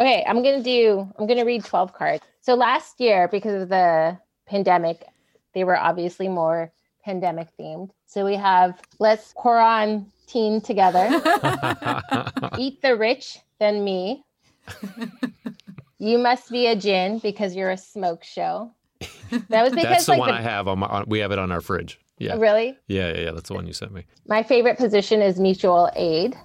Okay, I'm gonna read 12 cards. So last year, because of the pandemic, they were obviously more pandemic themed. So we have let's quarantine together. Eat the rich than me. You must be a gin because you're a smoke show. That was because That's the one I have we have it on our fridge. Yeah. Really? Yeah. That's the one you sent me. My favorite position is mutual aid.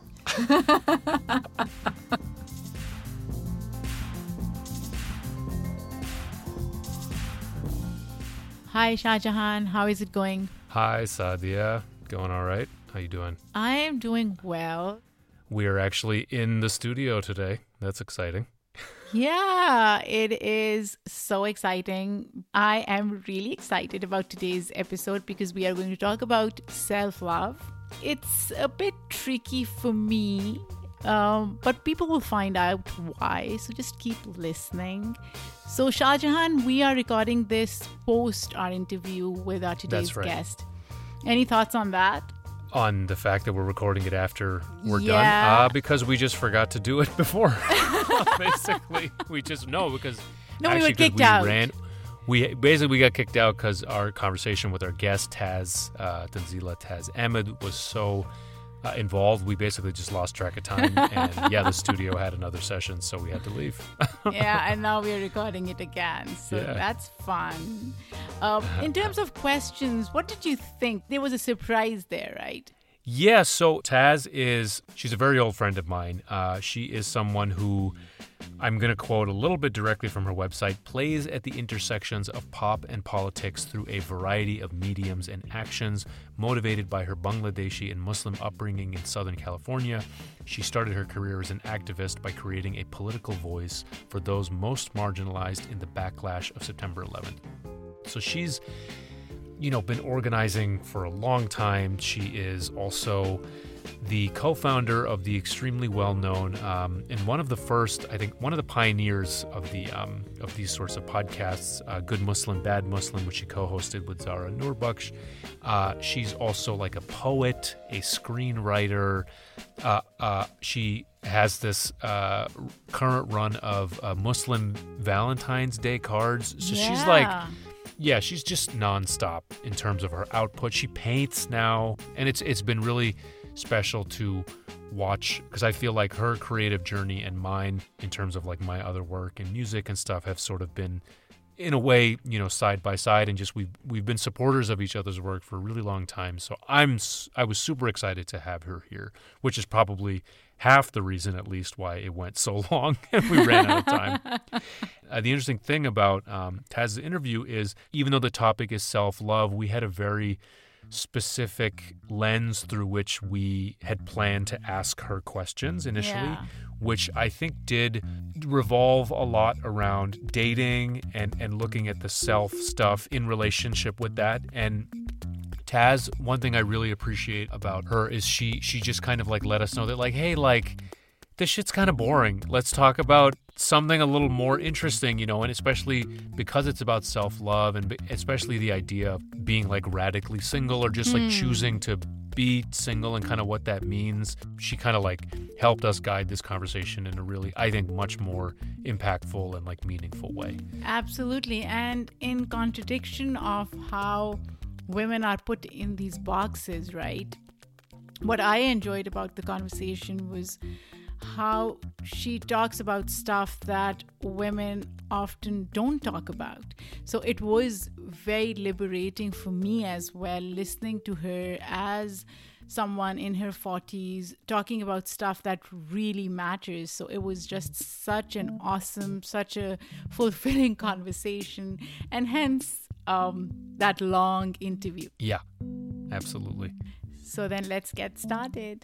Hi, Shah Jahan. How is it going? Hi, Sadia. Going all right? How you doing? I am doing well. We are actually in the studio today. That's exciting. Yeah, it is so exciting. I am really excited about today's episode because we are going to talk about self-love. It's a bit tricky for me, but people will find out why, so just keep listening. So Shah Jahan, we are recording this post our interview with our today's guest. Any thoughts on that? On the fact that we're recording it after we're done? Because we just forgot to do it before. Basically, we were kicked out. We got kicked out because our conversation with our guest, Tanzila Taz Ahmed, was so involved. We basically just lost track of time. And the studio had another session, so we had to leave. And now we're recording it again. So that's fun. In terms of questions, what did you think? There was a surprise there, right? Yeah, so Taz she's a very old friend of mine. She is someone who, I'm going to quote a little bit directly from her website, plays at the intersections of pop and politics through a variety of mediums and actions. Motivated by her Bangladeshi and Muslim upbringing in Southern California, she started her career as an activist by creating a political voice for those most marginalized in the backlash of September 11th. So she's been organizing for a long time. She is also the co-founder of the extremely well-known and one of the pioneers of these sorts of podcasts, Good Muslim, Bad Muslim, which she co-hosted with Zara Nurbaksh. She's also like a poet, a screenwriter. She has this current run of Muslim Valentine's Day cards. So she's just nonstop in terms of her output. She paints now, and it's been really special to watch because I feel like her creative journey and mine in terms of like my other work and music and stuff have sort of been in a way, side by side, and just we've been supporters of each other's work for a really long time. So I was super excited to have her here, which is probably half the reason, at least, why it went so long and we ran out of time. The interesting thing about Taz's interview is, even though the topic is self-love, we had a very specific lens through which we had planned to ask her questions initially, which I think did revolve a lot around dating and looking at the self stuff in relationship with that. And Taz, one thing I really appreciate about her is she just kind of like let us know that like, hey, like this shit's kind of boring. Let's talk about something a little more interesting, and especially because it's about self-love and especially the idea of being like radically single or just like choosing to be single and kind of what that means. She kind of like helped us guide this conversation in a really, I think, much more impactful and like meaningful way. Absolutely. And in contradiction of how women are put in these boxes, right? What I enjoyed about the conversation was how she talks about stuff that women often don't talk about. So it was very liberating for me as well, listening to her as someone in her 40s talking about stuff that really matters. So it was just such an awesome, such a fulfilling conversation, and hence that long interview. Yeah, absolutely. So then let's get started.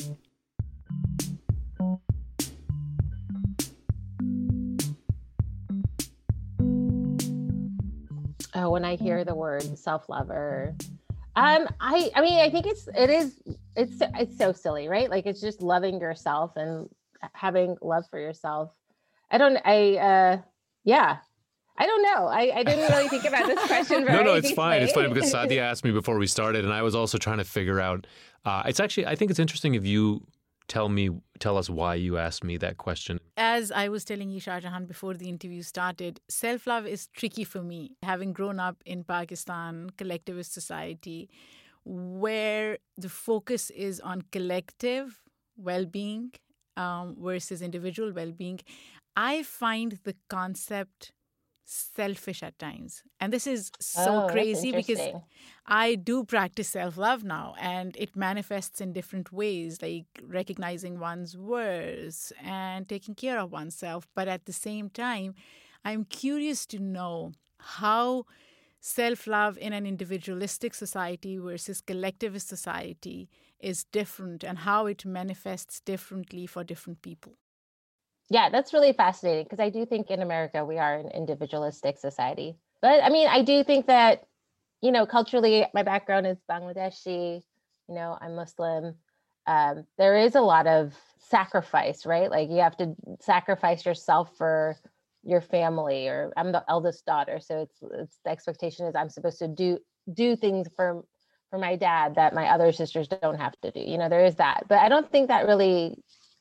Oh, when I hear the word self-lover, I mean, I think it's so silly, right? Like it's just loving yourself and having love for yourself. I don't know. I didn't really think about this question very No, it's fine. deeply. It's fine because Sadia asked me before we started, and I was also trying to figure out. I think it's interesting if you tell us why you asked me that question. As I was telling you, Shah Jahan, before the interview started, self-love is tricky for me. Having grown up in Pakistan, collectivist society, where the focus is on collective well-being versus individual well-being, I find the concept selfish at times. And this is so crazy because I do practice self-love now, and it manifests in different ways, like recognizing one's worth and taking care of oneself. But at the same time, I'm curious to know how self-love in an individualistic society versus collectivist society is different and how it manifests differently for different people. Yeah, that's really fascinating because I do think in America we are an individualistic society. But I mean, I do think that, you know, culturally, my background is Bangladeshi, you know, I'm Muslim. There is a lot of sacrifice, right? Like you have to sacrifice yourself for your family, or I'm the eldest daughter. So it's the expectation is I'm supposed to do things for my dad that my other sisters don't have to do. You know, there is that. But I don't think that really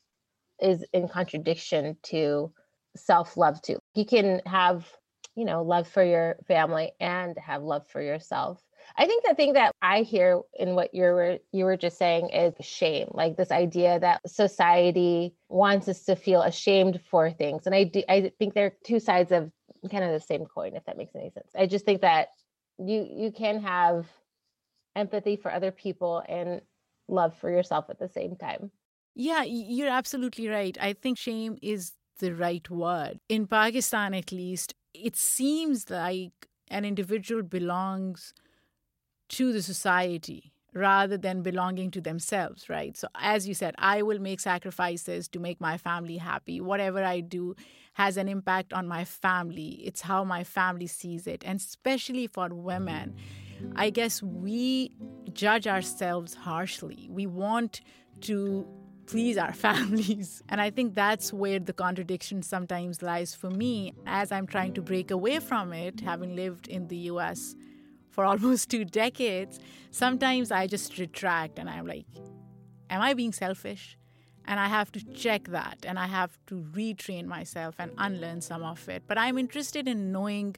is in contradiction to self-love too. You can have, you know, love for your family and have love for yourself. I think the thing that I hear in what you were just saying is shame, like this idea that society wants us to feel ashamed for things. And I think they're two sides of kind of the same coin, if that makes any sense. I just think that you can have empathy for other people and love for yourself at the same time. Yeah, you're absolutely right. I think shame is the right word. In Pakistan, at least, it seems like an individual belongs to the society rather than belonging to themselves, right? So as you said, I will make sacrifices to make my family happy. Whatever I do has an impact on my family. It's how my family sees it. And especially for women, I guess we judge ourselves harshly. We want to please our families. And I think that's where the contradiction sometimes lies for me as I'm trying to break away from it, having lived in the US for almost 2 decades. Sometimes I just retract and I'm like, am I being selfish? And I have to check that and I have to retrain myself and unlearn some of it. But I'm interested in knowing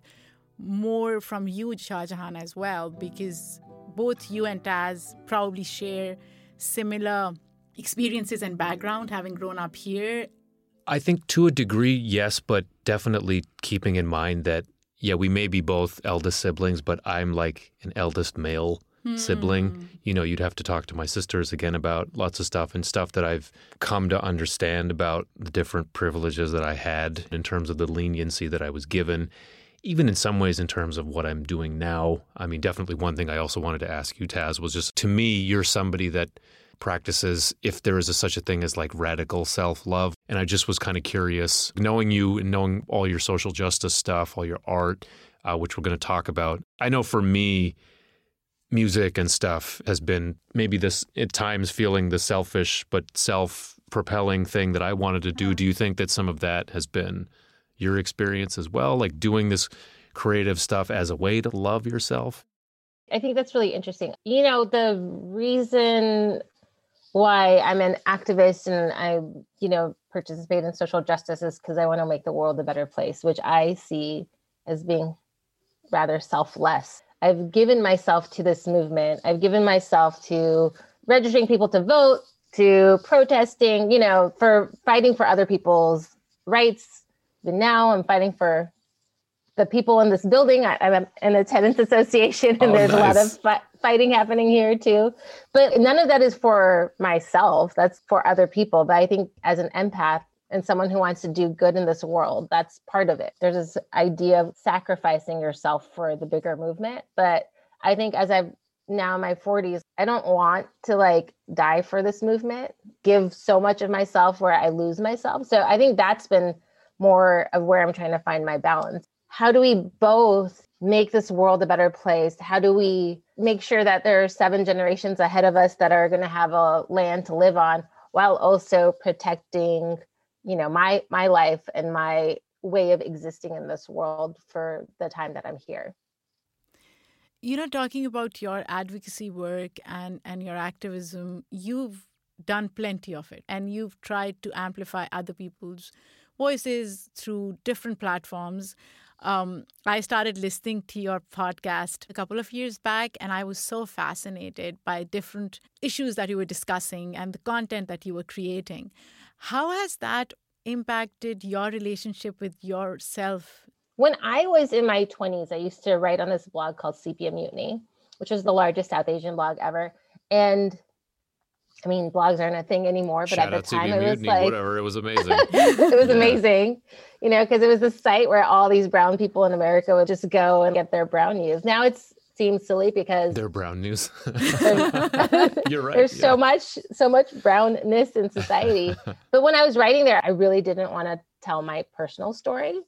more from you, Shah Jahan, as well, because both you and Taz probably share similar experiences and background, having grown up here. I think to a degree, yes, but definitely keeping in mind that, yeah, we may be both eldest siblings, but I'm like an eldest male sibling. You know, you'd have to talk to my sisters again about lots of stuff and stuff that I've come to understand about the different privileges that I had in terms of the leniency that I was given, even in some ways in terms of what I'm doing now. I mean, definitely one thing I also wanted to ask you, Taz, was just, to me, you're somebody that practices, if there is such a thing as like radical self-love. And I just was kind of curious, knowing you and knowing all your social justice stuff, all your art, which we're going to talk about. I know for me, music and stuff has been maybe this at times feeling the selfish but self-propelling thing that I wanted to do. Do you think that some of that has been your experience as well, like doing this creative stuff as a way to love yourself? I think that's really interesting. You know, the reason why I'm an activist and I, you know, participate in social justice is because I want to make the world a better place, which I see as being rather selfless. I've given myself to this movement. I've given myself to registering people to vote, to protesting, you know, for fighting for other people's rights. But now I'm fighting for the people in this building. I'm in a tenants association, and there's nice. A lot of fighting happening here too. But none of that is for myself. That's for other people. But I think as an empath and someone who wants to do good in this world, that's part of it. There's this idea of sacrificing yourself for the bigger movement. But I think as I've now in my 40s, I don't want to like die for this movement, give so much of myself where I lose myself. So I think that's been more of where I'm trying to find my balance. How do we both make this world a better place? How do we make sure that there are 7 generations ahead of us that are going to have a land to live on, while also protecting, you know, my life and my way of existing in this world for the time that I'm here? You know, talking about your advocacy work and your activism, you've done plenty of it, and you've tried to amplify other people's voices through different platforms. I started listening to your podcast a couple of years back, and I was so fascinated by different issues that you were discussing and the content that you were creating. How has that impacted your relationship with yourself? When I was in my 20s, I used to write on this blog called Sepia Mutiny, which was the largest South Asian blog ever. And I mean, blogs aren't a thing anymore, but Shout at the time it was Mutiny, like, whatever. It was amazing. it was amazing, you know, because it was a site where all these brown people in America would just go and get their brown news. Now it seems silly because They're brown news. You're right. There's so much brownness in society. But when I was writing there, I really didn't want to tell my personal story.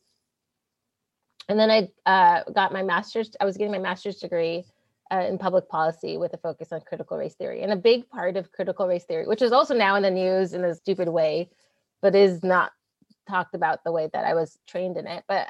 And then I got my master's. I was getting my master's degree in public policy with a focus on critical race theory. And a big part of critical race theory, which is also now in the news in a stupid way, but is not talked about the way that I was trained in it. But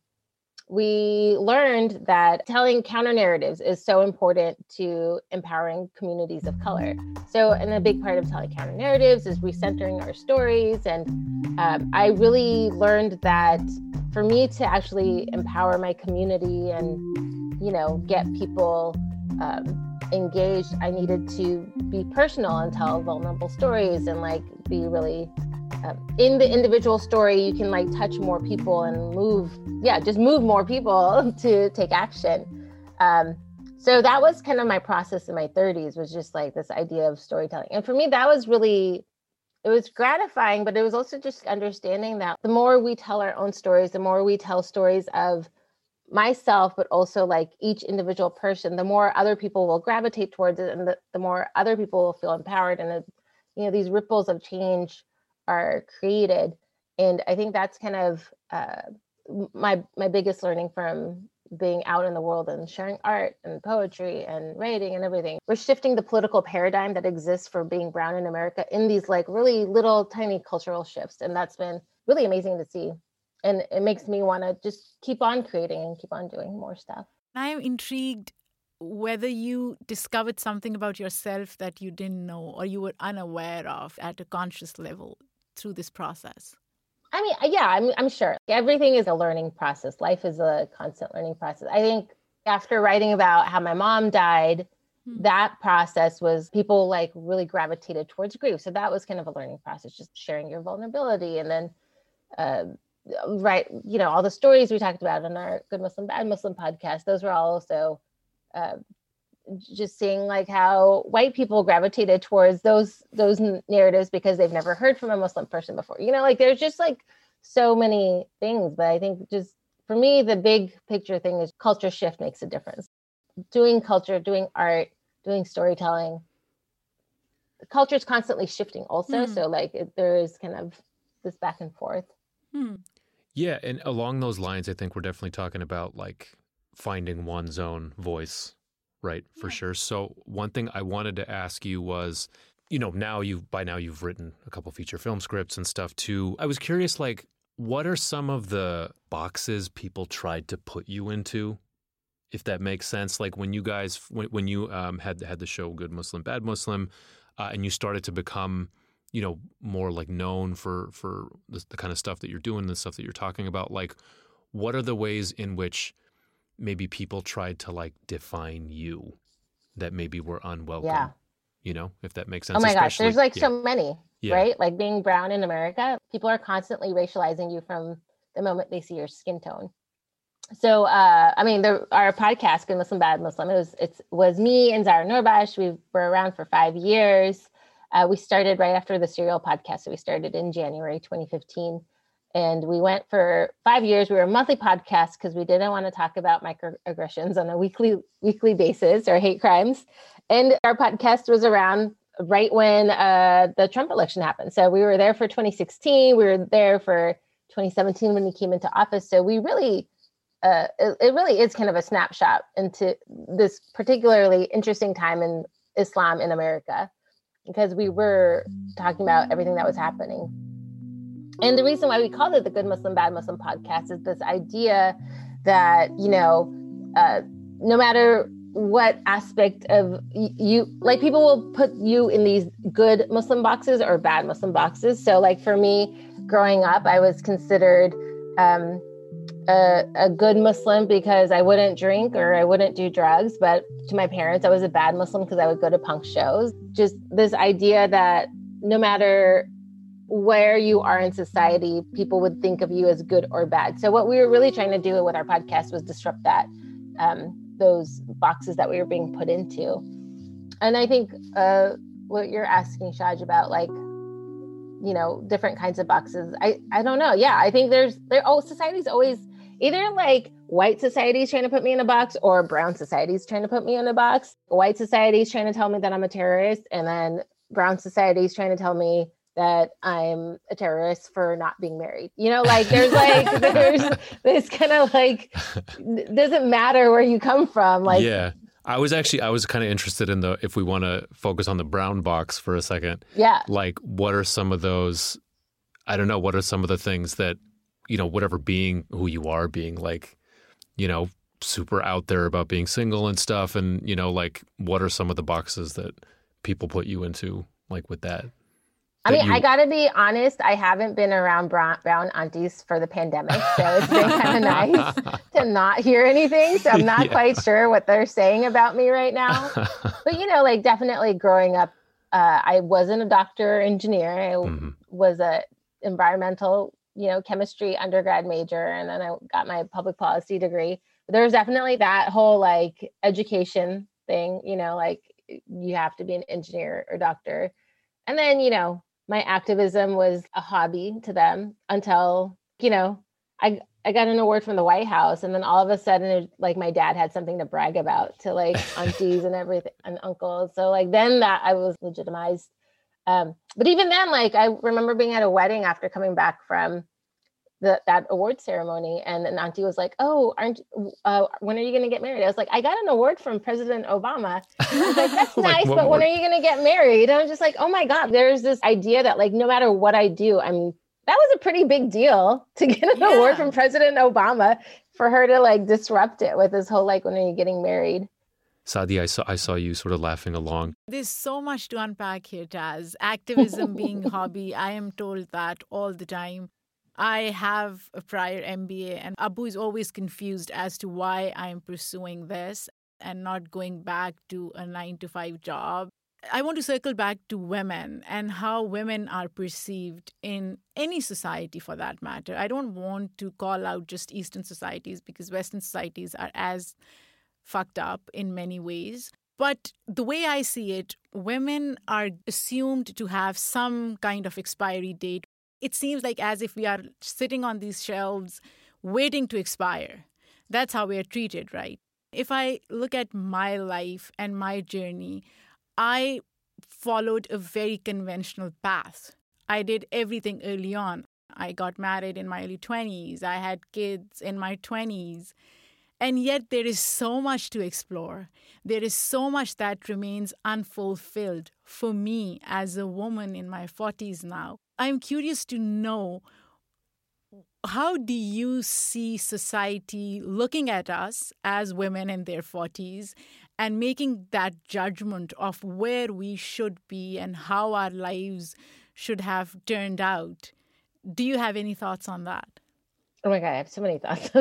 we learned that telling counter narratives is so important to empowering communities of color. So, and a big part of telling counter narratives is recentering our stories. And I really learned that for me to actually empower my community and, you know, get people engaged, I needed to be personal and tell vulnerable stories and like be really in the individual story. You can like touch more people and move more people to take action. So that was kind of my process in my 30s, was just like this idea of storytelling. And for me, that was really, it was gratifying, but it was also just understanding that the more we tell our own stories, the more we tell stories of myself, but also like each individual person, the more other people will gravitate towards it, and the more other people will feel empowered, and you know, these ripples of change are created. And I think that's kind of my biggest learning from being out in the world and sharing art and poetry and writing and everything. We're shifting the political paradigm that exists for being brown in America in these like really little tiny cultural shifts, and that's been really amazing to see. And it makes me want to just keep on creating and keep on doing more stuff. I'm intrigued whether you discovered something about yourself that you didn't know or you were unaware of at a conscious level through this process. I mean, yeah, I'm sure. Everything is a learning process. Life is a constant learning process. I think after writing about how my mom died, that process was people like really gravitated towards grief. So that was kind of a learning process, just sharing your vulnerability. And then right, you know, all the stories we talked about in our Good Muslim, Bad Muslim podcast, those were all also just seeing like how white people gravitated towards those narratives because they've never heard from a Muslim person before. You know, like there's just like so many things. But I think just for me, the big picture thing is culture shift makes a difference. Doing culture, doing art, doing storytelling. The culture is constantly shifting also. So like there is kind of this back and forth. Yeah, and along those lines, I think we're definitely talking about like finding one's own voice, right? For sure. So one thing I wanted to ask you was, you know, by now you've written a couple feature film scripts and stuff too. I was curious, like, what are some of the boxes people tried to put you into, if that makes sense? Like when you guys, when you had the show Good Muslim, Bad Muslim, and you started to become, you know, more like known for the kind of stuff that you're doing, the stuff that you're talking about, like what are the ways in which maybe people tried to like define you that maybe were unwelcome, you know, if that makes sense? Oh my gosh, there's like so many, right? Like being brown in America, people are constantly racializing you from the moment they see your skin tone. So, I mean, our podcast, Good Muslim, Bad Muslim, it was me and Zara Norbash. We were around for 5 years. We started right after the Serial podcast. So we started in January 2015. And we went for 5 years. We were a monthly podcast because we didn't want to talk about microaggressions on a weekly basis or hate crimes. And our podcast was around right when the Trump election happened. So we were there for 2016. We were there for 2017 when he came into office. So we really, it really is kind of a snapshot into this particularly interesting time in Islam in America, because we were talking about everything that was happening. And the reason why we called it the Good Muslim, Bad Muslim podcast is this idea that, you know, no matter what aspect of you, like people will put you in these good Muslim boxes or bad Muslim boxes. So like for me, growing up, I was considered a good Muslim because I wouldn't drink or I wouldn't do drugs. But to my parents, I was a bad Muslim because I would go to punk shows. Just this idea that no matter where you are in society, people would think of you as good or bad. So what we were really trying to do with our podcast was disrupt that, those boxes that we were being put into. And I think what you're asking, Shaj, about like, you know, different kinds of boxes. I don't know. Yeah, I think society's always either like white society's trying to put me in a box or brown society's trying to put me in a box. White society's trying to tell me that I'm a terrorist, and then brown society's trying to tell me that I'm a terrorist for not being married. You know, like there's this kind of like, doesn't matter where you come from. Like, yeah. I was kind of interested in if we want to focus on the brown box for a second. Yeah. Like, what are some of those, I don't know, what are some of the things that, you know, whatever being who you are, being like, you know, super out there about being single and stuff. And, you know, like, what are some of the boxes that people put you into, like with that? I mean, I got to be honest, I haven't been around brown aunties for the pandemic, so it's been kind of nice to not hear anything. So I'm not quite sure what they're saying about me right now. But, you know, like definitely growing up, I wasn't a doctor or engineer. I was a environmental, you know, chemistry undergrad major, and then I got my public policy degree. But there was definitely that whole like education thing, you know, like you have to be an engineer or doctor. And then, you know, my activism was a hobby to them until, you know, I got an award from the White House. And then all of a sudden, like my dad had something to brag about to like aunties and everything and uncles. So like then that I was legitimized. But even then, like I remember being at a wedding after coming back from that award ceremony, and an auntie was like, "Oh, when are you going to get married?" I was like, "I got an award from President Obama." I was like, "That's nice, but when are you going to get married?" And I was just like, "Oh my God!" There's this idea that like no matter what I do, that was a pretty big deal to get an award from President Obama, for her to like disrupt it with this whole like, "When are you getting married?" Sadi, I saw you sort of laughing along. There's so much to unpack here, Taz. Activism being a hobby, I am told that all the time. I have a prior MBA, and Abu is always confused as to why I am pursuing this and not going back to a 9-to-5 job. I want to circle back to women and how women are perceived in any society for that matter. I don't want to call out just Eastern societies because Western societies are as fucked up in many ways. But the way I see it, women are assumed to have some kind of expiry date. It seems like as if we are sitting on these shelves waiting to expire. That's how we are treated, right? If I look at my life and my journey, I followed a very conventional path. I did everything early on. I got married in my early 20s. I had kids in my 20s. And yet there is so much to explore. There is so much that remains unfulfilled for me as a woman in my 40s now. I'm curious to know, how do you see society looking at us as women in their 40s and making that judgment of where we should be and how our lives should have turned out? Do you have any thoughts on that? Oh my God, I have so many thoughts.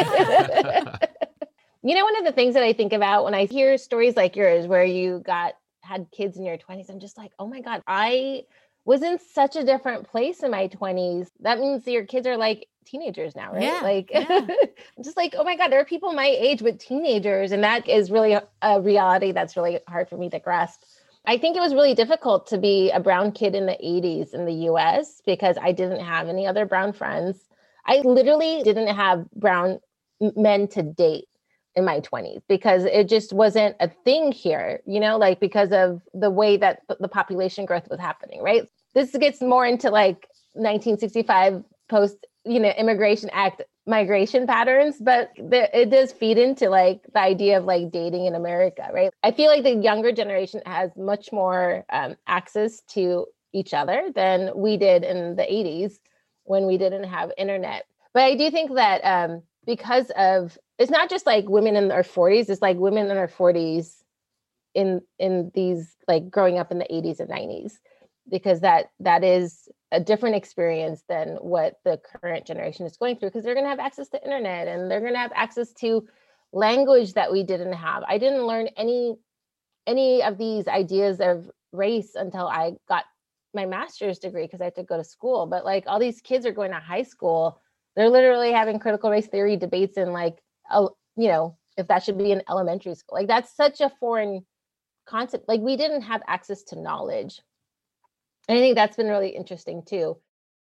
You know, one of the things that I think about when I hear stories like yours, where you had kids in your 20s, I'm just like, oh my God, I was in such a different place in my 20s. That means your kids are like teenagers now, right? I'm just like, oh my God, there are people my age with teenagers. And that is really a reality that's really hard for me to grasp. I think it was really difficult to be a brown kid in the 80s in the US because I didn't have any other brown friends. I literally didn't have brown men to date in my 20s because it just wasn't a thing here, you know, like because of the way that the population growth was happening, right? This gets more into like 1965 post, you know, Immigration Act migration patterns, but it does feed into like the idea of like dating in America, right? I feel like the younger generation has much more access to each other than we did in the 80s when we didn't have internet. But I do think that because of it's not just like women in their 40s, it's like women in their 40s in these, like, growing up in the 80s and 90s, because that is a different experience than what the current generation is going through, because they're going to have access to internet and they're going to have access to language that we didn't have. I didn't learn any of these ideas of race until I got my master's degree, because I had to go to school. But like, all these kids are going to high school, they're literally having critical race theory debates in, like, you know, if that should be in elementary school. Like, that's such a foreign concept. Like, we didn't have access to knowledge. And I think that's been really interesting too.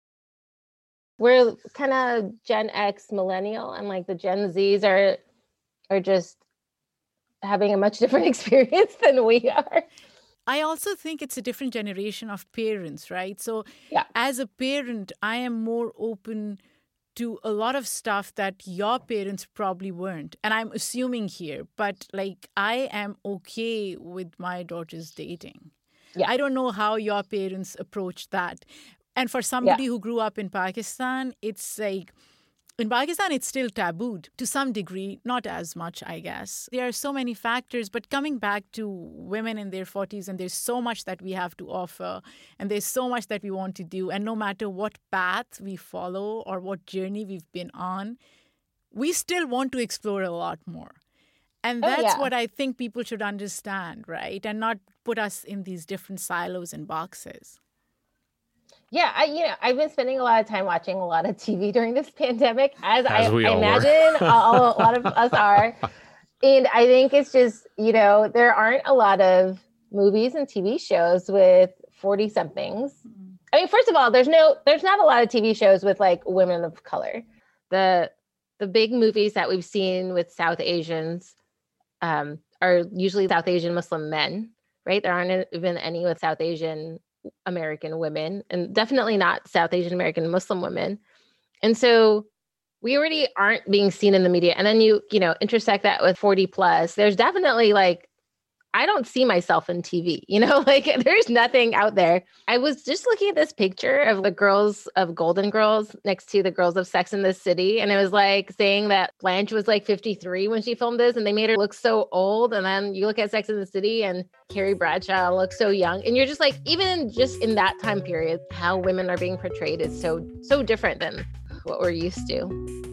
We're kind of Gen X millennial, and like the Gen Zs are just having a much different experience than we are. I also think it's a different generation of parents, right? So Yeah. as a parent, I am more open to a lot of stuff that your parents probably weren't. And I'm assuming here, but like, I am okay with my daughter's dating. Yeah. I don't know how your parents approach that. And for somebody who grew up in Pakistan, it's like, in Pakistan, it's still tabooed to some degree, not as much, I guess. There are so many factors, but coming back to women in their 40s, and there's so much that we have to offer, and there's so much that we want to do. And no matter what path we follow or what journey we've been on, we still want to explore a lot more. And that's what I think people should understand, right? And not put us in these different silos and boxes. Yeah, I've been spending a lot of time watching a lot of TV during this pandemic, as I a imagine lot of us are. And I think it's just, there aren't a lot of movies and TV shows with 40-somethings. I mean, first of all, there's not a lot of TV shows with like women of color. The big movies that we've seen with South Asians are usually South Asian Muslim men, right? There aren't even any with South Asian American women, and definitely not South Asian American Muslim women. And so we already aren't being seen in the media. And then you intersect that with 40 plus. There's definitely like, I don't see myself in TV, like there's nothing out there. I was just looking at this picture of the girls of Golden Girls next to the girls of Sex and the City. And it was like saying that Blanche was like 53 when she filmed this, and they made her look so old. And then you look at Sex and the City and Carrie Bradshaw looks so young. And you're just like, even just in that time period, how women are being portrayed is so different than what we're used to.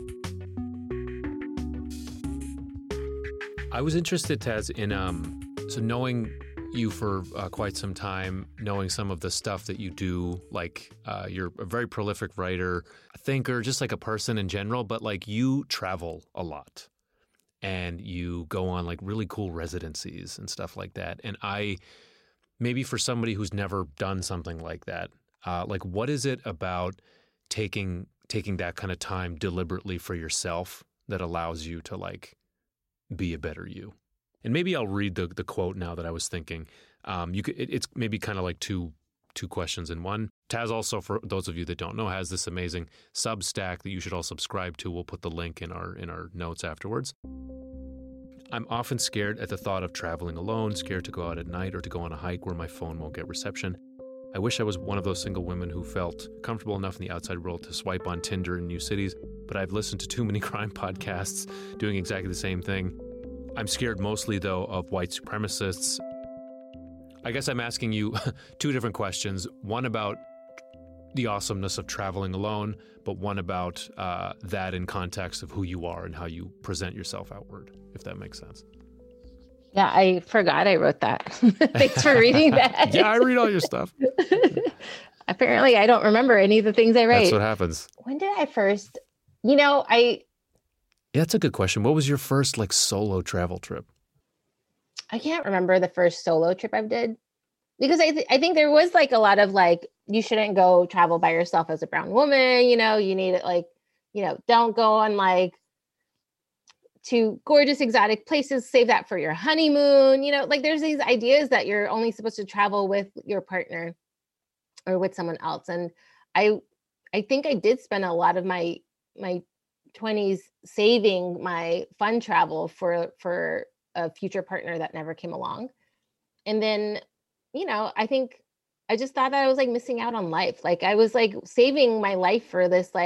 I was interested, Taz, in so knowing you for quite some time, knowing some of the stuff that you do, like you're a very prolific writer, a thinker, just like a person in general, but like you travel a lot and you go on like really cool residencies and stuff like that. And maybe for somebody who's never done something like that, like what is it about taking that kind of time deliberately for yourself that allows you to like be a better you? And maybe I'll read the quote now that I was thinking. It's maybe kind of like two questions in one. Taz also, for those of you that don't know, has this amazing Substack that you should all subscribe to. We'll put the link in our notes afterwards. I'm often scared at the thought of traveling alone, scared to go out at night or to go on a hike where my phone won't get reception. I wish I was one of those single women who felt comfortable enough in the outside world to swipe on Tinder in new cities, but I've listened to too many crime podcasts doing exactly the same thing. I'm scared mostly, though, of white supremacists. I guess I'm asking you two different questions. One about the awesomeness of traveling alone, but one about that in context of who you are and how you present yourself outward, if that makes sense. Yeah, I forgot I wrote that. Thanks for reading that. Yeah, I read all your stuff. Apparently, I don't remember any of the things I write. That's what happens. When did I first? Yeah, that's a good question. What was your first like solo travel trip? I can't remember the first solo trip I did, because I think there was like a lot of like, you shouldn't go travel by yourself as a brown woman. You need it like, don't go on like to gorgeous exotic places, save that for your honeymoon. Like there's these ideas that you're only supposed to travel with your partner or with someone else. And I think I did spend a lot of my 20s saving my fun travel for a future partner that never came along. And then, I think I just thought that I was like missing out on life. Like I was like saving my life for this like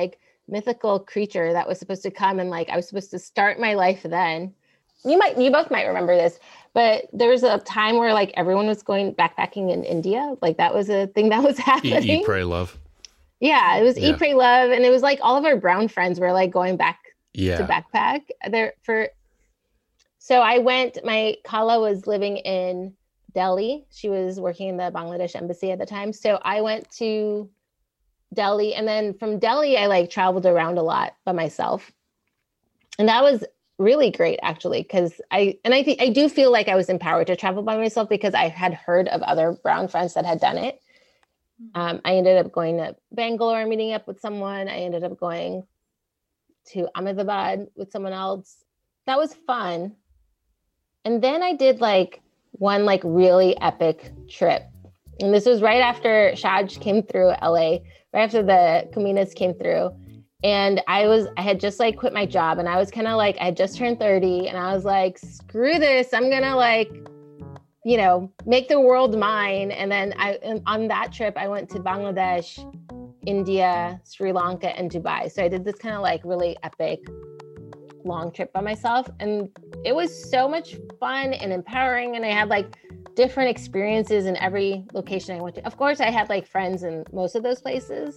mythical creature that was supposed to come, and like I was supposed to start my life then. You both might remember this, but there was a time where like everyone was going backpacking in India. Like that was a thing that was happening. Eat, pray, love. Yeah, it was Eat, Pray, Love, and it was like all of our brown friends were like going back to backpack there for. So I went. My Kala was living in Delhi. She was working in the Bangladesh embassy at the time. So I went to Delhi, and then from Delhi, I like traveled around a lot by myself, and that was really great actually, because I do feel like I was empowered to travel by myself because I had heard of other brown friends that had done it. I ended up going to Bangalore, meeting up with someone. I ended up going to Ahmedabad with someone else. That was fun. And then I did like one like really epic trip. And this was right after Shaj came through LA, right after the Kuminas came through. And I had just like quit my job, and I was kind of like, I had just turned 30, and I was like, screw this. I'm going to like, you know, make the world mine. And then on that trip, I went to Bangladesh, India, Sri Lanka, and Dubai. So I did this kind of like really epic long trip by myself. And it was so much fun and empowering. And I had like different experiences in every location I went to. Of course, I had like friends in most of those places,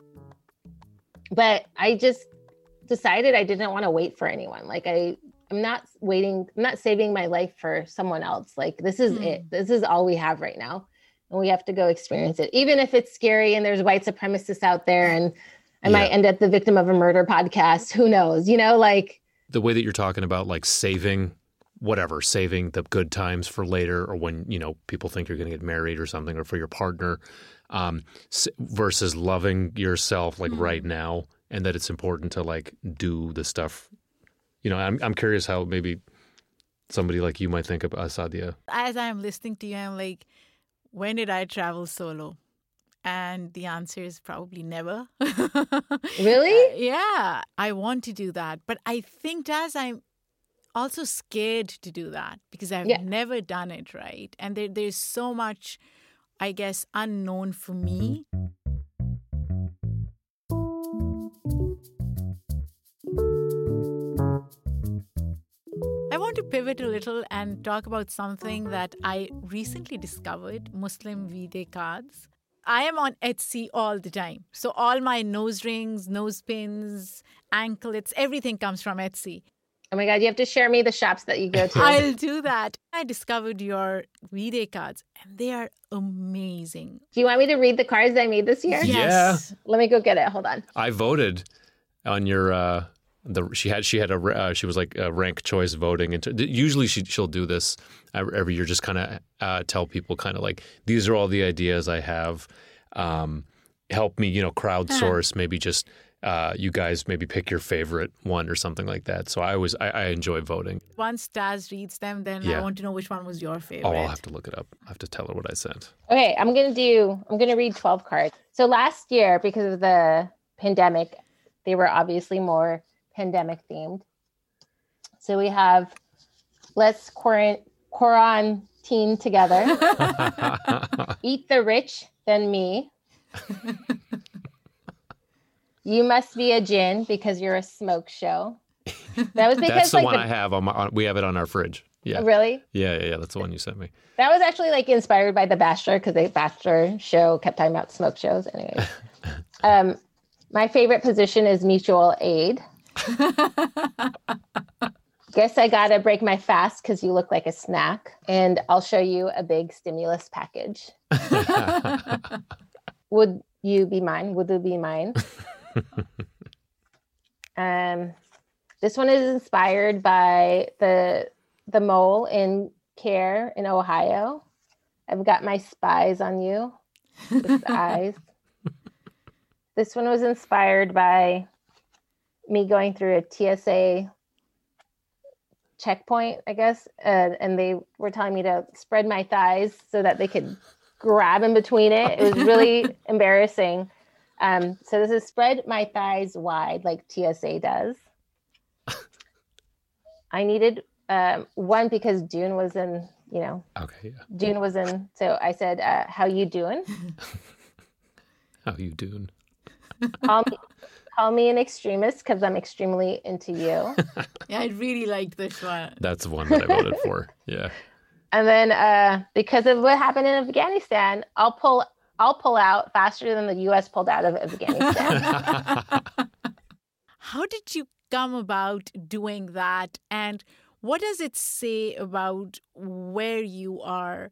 but I just decided I didn't want to wait for anyone. Like I'm not saving my life for someone else. Like this is it. This is all we have right now. And we have to go experience it. Even if it's scary and there's white supremacists out there and I might end up the victim of a murder podcast. Who knows? You know, like the way that you're talking about like saving the good times for later, or when, you know, people think you're going to get married or something, or for your partner, versus loving yourself like right now, and that it's important to like do the stuff. You know, I'm curious how maybe somebody like you might think of Sadia. As I'm listening to you, I'm like, when did I travel solo? And the answer is probably never. Really? Yeah, I want to do that. But I think as I'm also scared to do that because I've never done it, right? And there's so much, I guess, unknown for me. I want to pivot a little and talk about something that I recently discovered, Muslim V-Day cards. I am on Etsy all the time. So all my nose rings, nose pins, anklets, everything comes from Etsy. Oh my God, you have to share me the shops that you go to. I'll do that. I discovered your V-Day cards and they are amazing. Do you want me to read the cards I made this year? Yes. Yeah. Let me go get it. Hold on. I voted on your she was like rank choice voting, and usually she'll do this every year, just kind of tell people kind of like, these are all the ideas I have, help me, you know, crowdsource, maybe just you guys maybe pick your favorite one or something like that. So I enjoy voting. Once Taz reads them, then I want to know which one was your favorite. Oh, I'll have to look it up. I have to tell her what I sent. Okay, I'm gonna read 12 cards. So last year, because of the pandemic, they were obviously more pandemic themed. So we have let's quarantine together. Eat the rich than me. You must be a djinn because you're a smoke show. That was because that's the one I have we have it on our fridge. Yeah. Really? Yeah. That's the one you sent me. That was actually like inspired by The Bachelor, because the Bachelor show kept talking about smoke shows. Anyway, my favorite position is mutual aid. Guess I gotta break my fast because you look like a snack, and I'll show you a big stimulus package. Would you be mine? Would you be mine? This one is inspired by the mole in Care in Ohio. I've got my spies on you with eyes. This one was inspired by me going through a TSA checkpoint, I guess, and they were telling me to spread my thighs so that they could grab in between it. It was really embarrassing. So this is spread my thighs wide like TSA does. I needed one because Dune was in, you know. Okay, yeah. Dune was in, so I said, how you doing? How you doing? call me an extremist because I'm extremely into you. Yeah, I really liked this one. That's the one that I voted for. Yeah. And then because of what happened in Afghanistan, I'll pull out faster than the US pulled out of Afghanistan. How did you come about doing that? And what does it say about where you are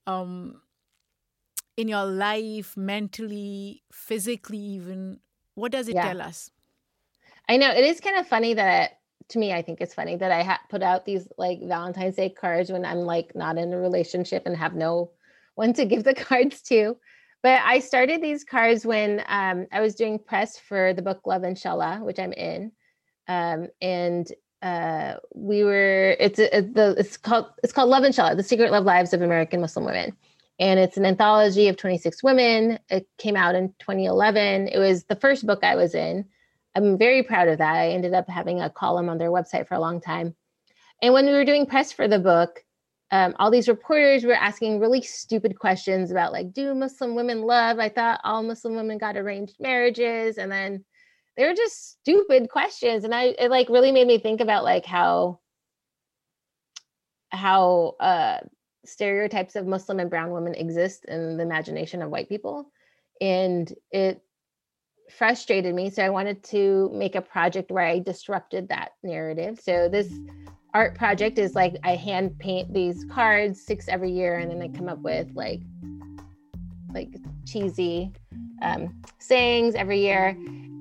in your life, mentally, physically even? What does it tell us? I know it is kind of funny that, to me, I think it's funny that I put out these like Valentine's Day cards when I'm like not in a relationship and have no one to give the cards to. But I started these cards when I was doing press for the book Love Inshallah, which I'm in. It's called Love Inshallah, The Secret Love Lives of American Muslim Women. And it's an anthology of 26 women. It came out in 2011. It was the first book I was in. I'm very proud of that. I ended up having a column on their website for a long time. And when we were doing press for the book, all these reporters were asking really stupid questions about like, do Muslim women love? I thought all Muslim women got arranged marriages. And then they were just stupid questions. And it like really made me think about like how stereotypes of Muslim and brown women exist in the imagination of white people. And it frustrated me. So I wanted to make a project where I disrupted that narrative. So this art project is like, I hand paint these cards 6 every year. And then I come up with like cheesy sayings every year.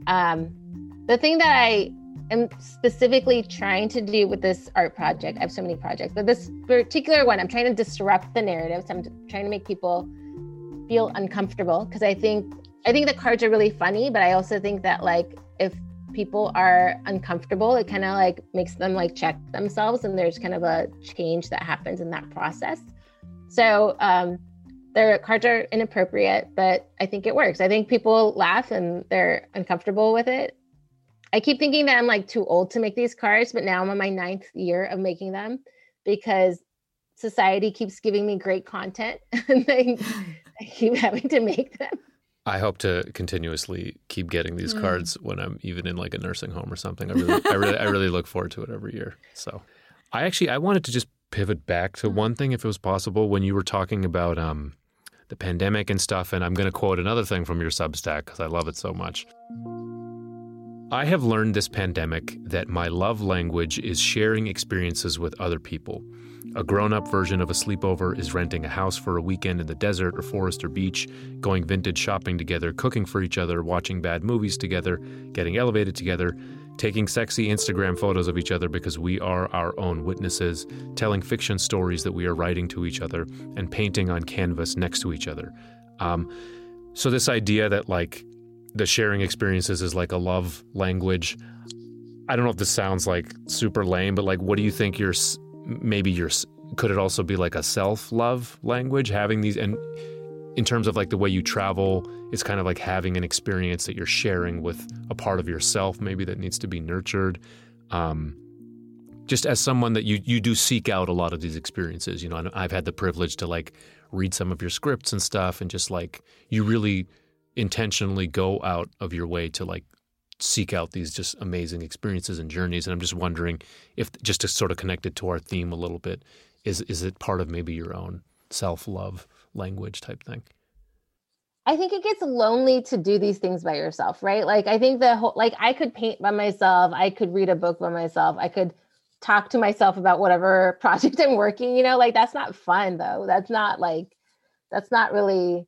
The thing that I am specifically trying to do with this art project, I have so many projects, but this particular one, I'm trying to disrupt the narrative. So I'm trying to make people feel uncomfortable, because I think the cards are really funny, but I also think that like if people are uncomfortable, it kind of like makes them like check themselves, and there's kind of a change that happens in that process. So their cards are inappropriate, but I think it works. I think people laugh and they're uncomfortable with it. I keep thinking that I'm like too old to make these cards, but now I'm on my 9th year of making them because society keeps giving me great content and I keep having to make them. I hope to continuously keep getting these cards when I'm even in like a nursing home or something. I really look forward to it every year. So I wanted to just pivot back to one thing, if it was possible, when you were talking about the pandemic and stuff. And I'm going to quote another thing from your Substack because I love it so much. I have learned this pandemic that my love language is sharing experiences with other people. A grown-up version of a sleepover is renting a house for a weekend in the desert or forest or beach, going vintage shopping together, cooking for each other, watching bad movies together, getting elevated together, taking sexy Instagram photos of each other because we are our own witnesses, telling fiction stories that we are writing to each other, and painting on canvas next to each other. So this idea that like the sharing experiences is like a love language. I don't know if this sounds like super lame, but like, what do you think could it also be like a self-love language, having these, and in terms of like the way you travel, it's kind of like having an experience that you're sharing with a part of yourself, maybe that needs to be nurtured. Just as someone that you do seek out a lot of these experiences, you know, and I've had the privilege to like read some of your scripts and stuff, and just like, you really intentionally go out of your way to like seek out these just amazing experiences and journeys. And I'm just wondering if, just to sort of connect it to our theme a little bit, is it part of maybe your own self-love language type thing? I think it gets lonely to do these things by yourself, right? Like, I think I could paint by myself. I could read a book by myself. I could talk to myself about whatever project I'm working, you know, like that's not fun though. That's not really,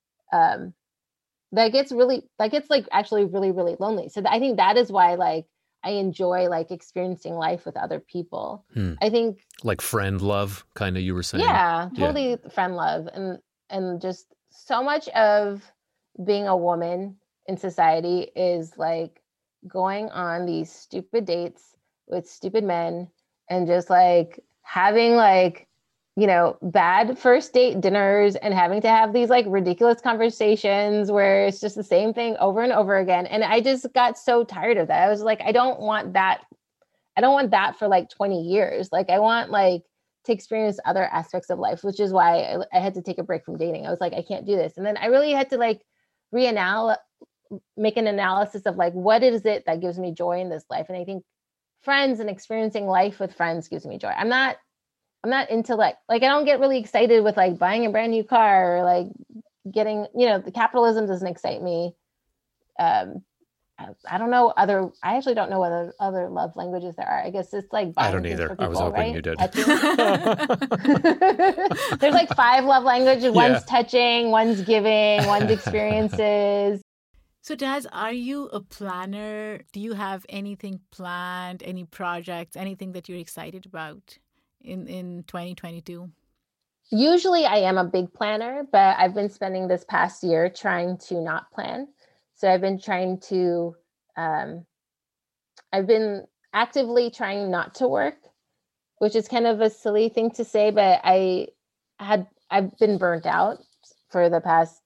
that gets like actually really, really lonely. So I think that is why like I enjoy like experiencing life with other people. I think like friend love, kind of, you were saying. Yeah, totally. Yeah. Friend love. And just so much of being a woman in society is like going on these stupid dates with stupid men and just like having like, you know, bad first date dinners and having to have these like ridiculous conversations where it's just the same thing over and over again. And I just got so tired of that. I was like, I don't want that for like 20 years. Like I want like to experience other aspects of life, which is why I had to take a break from dating. I was like, I can't do this. And then I really had to like reanalyze make an analysis of like, what is it that gives me joy in this life? And I think friends and experiencing life with friends gives me joy. I'm not into like I don't get really excited with like buying a brand new car or like getting, the capitalism doesn't excite me. I don't know I actually don't know what other love languages there are. I guess it's like I don't either. People, I was hoping right? you did. There's like 5 love languages. One's touching, one's giving, one's experiences. So Taz, are you a planner? Do you have anything planned, any projects, anything that you're excited about in 2022? Usually I am a big planner, but I've been spending this past year trying to not plan. So I've been trying to, I've been actively trying not to work, which is kind of a silly thing to say, but I've been burnt out for the past,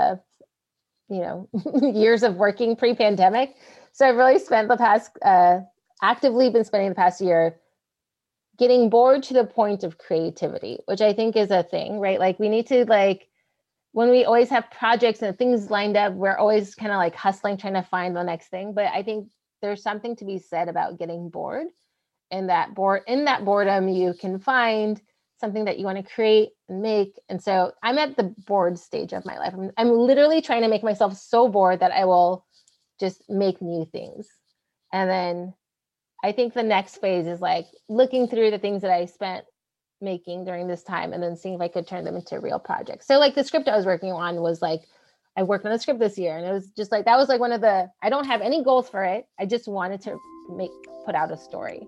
years of working pre-pandemic. So I've really spent actively been spending the past year getting bored to the point of creativity, which I think is a thing, right? Like we need to when we always have projects and things lined up, we're always kind of like hustling, trying to find the next thing. But I think there's something to be said about getting bored. And in that boredom, you can find something that you want to create and make. And so I'm at the bored stage of my life. I'm literally trying to make myself so bored that I will just make new things. And then I think the next phase is like looking through the things that I spent making during this time and then seeing if I could turn them into real projects. So like the script I was working on was like, I worked on a script this year and it was just like, that was like I don't have any goals for it. I just wanted to put out a story.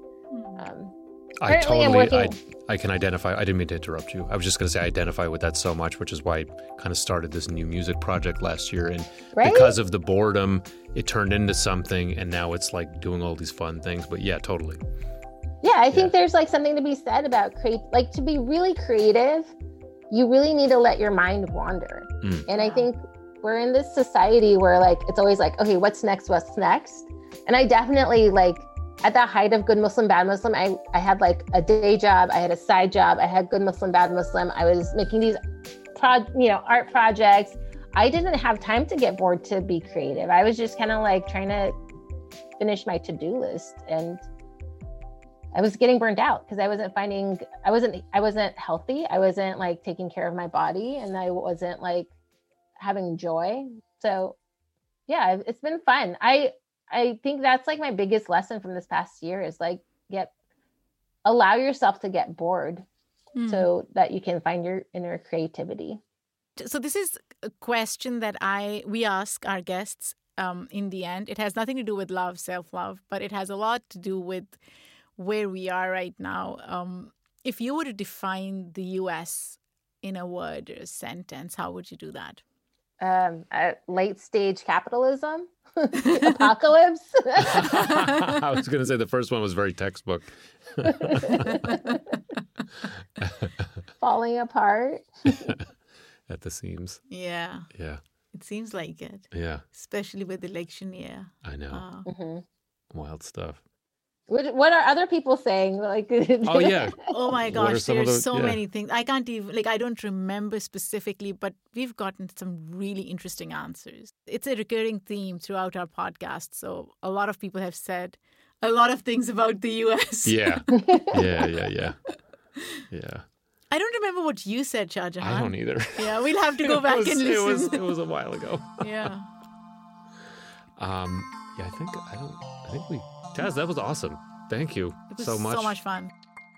I can identify. I didn't mean to interrupt you. I was just going to say I identify with that so much, which is why I kind of started this new music project last year. And because of the boredom, it turned into something. And now it's like doing all these fun things. But yeah, totally. Yeah, I think there's like something to be said about to be really creative, you really need to let your mind wander. And I think we're in this society where like, it's always like, okay, what's next? And I definitely like, at the height of Good Muslim, Bad Muslim, I had like a day job, I had a side job, I had Good Muslim, Bad Muslim. I was making these art projects. I didn't have time to get bored to be creative. I was just kind of like trying to finish my to-do list, and I was getting burned out because I wasn't healthy. I wasn't like taking care of my body, and I wasn't like having joy. So yeah, it's been fun. I think that's like my biggest lesson from this past year is like allow yourself to get bored so that you can find your inner creativity. So this is a question that we ask our guests in the end. It has nothing to do with love, self-love, but it has a lot to do with where we are right now. If you were to define the U.S. in a word or a sentence, how would you do that? Late stage capitalism. Apocalypse. I was going to say the first one was very textbook. Falling apart. At the seams. Yeah. Yeah. It seems like it. Yeah. Especially with election year. I know. Wild stuff. What are other people saying? Like, oh yeah. Oh my gosh, there's so many things. I can't even I don't remember specifically, but we've gotten some really interesting answers. It's a recurring theme throughout our podcast. So a lot of people have said a lot of things about the US. Yeah. Yeah. I don't remember what you said, Shah Jahan. I don't either. Yeah, we'll have to go back and listen. It was a while ago. Yeah. I think we Taz, that was awesome. Thank you so much. So much fun.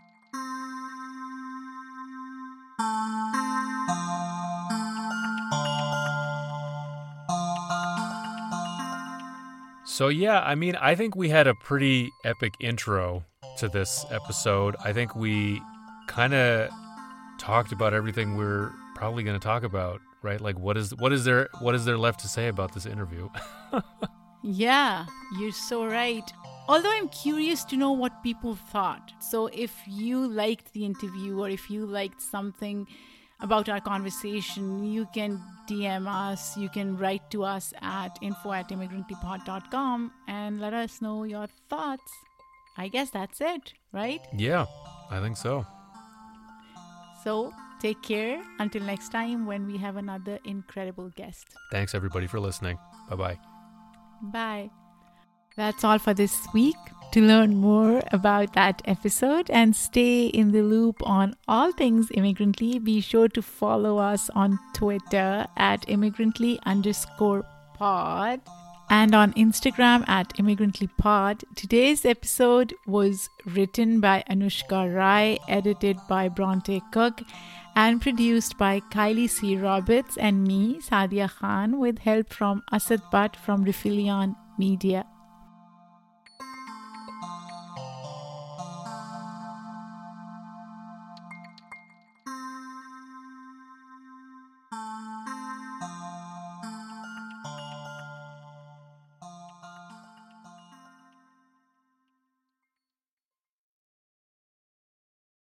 So yeah, I mean, I think we had a pretty epic intro to this episode. I think we kind of talked about everything we're probably going to talk about, right? Like what is there left to say about this interview? Yeah, you're so right. Although I'm curious to know what people thought. So if you liked the interview or if you liked something about our conversation, you can DM us, you can write to us at info@immigrantlypod.com and let us know your thoughts. I guess that's it, right? Yeah, I think so. So take care until next time when we have another incredible guest. Thanks everybody for listening. Bye-bye. Bye. That's all for this week. To learn more about that episode and stay in the loop on all things Immigrantly, be sure to follow us on Twitter at immigrantly_pod and on Instagram at immigrantlypod. Today's episode was written by Anushka Rai, edited by Bronte Cook, and produced by Kylie C. Roberts and me, Sadia Khan, with help from Asad Butt from Rifilion Media.